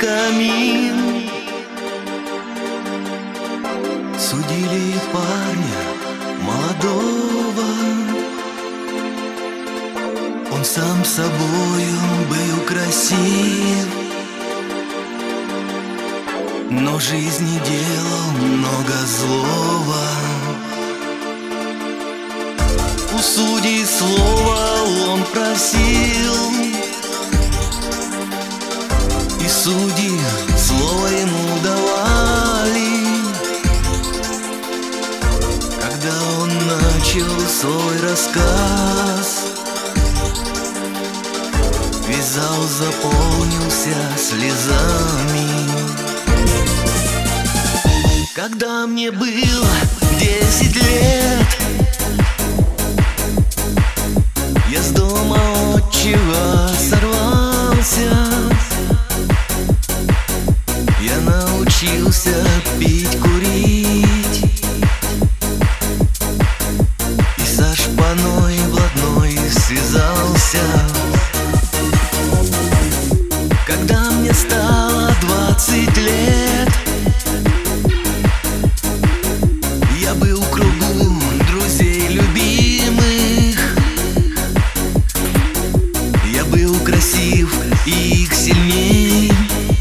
камин. Судили парня молодого, он сам собою был красив, но жизни делал много злого. У судей слова он просил, и судьи слово ему давали. Когда он начал свой рассказ, весь зал заполнился слезами. Когда мне было 10 лет, я с дома отчего сорвался. Я научился пить, курить, и со шпаной блатной связался. Когда мне стало 20 лет, я был в кругу друзей любимых. Я был красив и их сильней.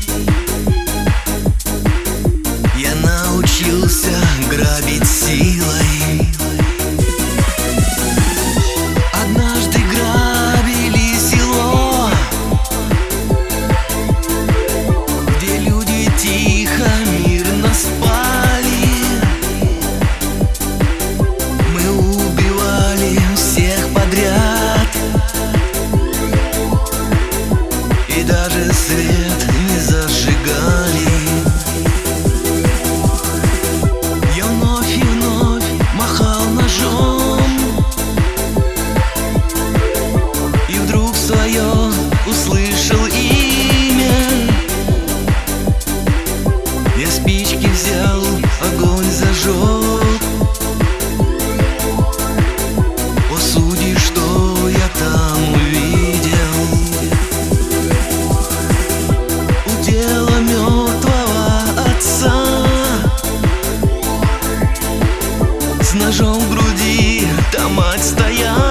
Я научился грабить силой. Однажды грабили село, где люди тихо, мирно спали. Мы убивали всех подряд, и даже свет не зажигали. Я вновь и вновь махал ножом, и вдруг свое услышал имя. Я спички взял, огонь зажег. О, судьи, что я там увидел? Удела мертвого отца, с ножом в груди та мать стояла.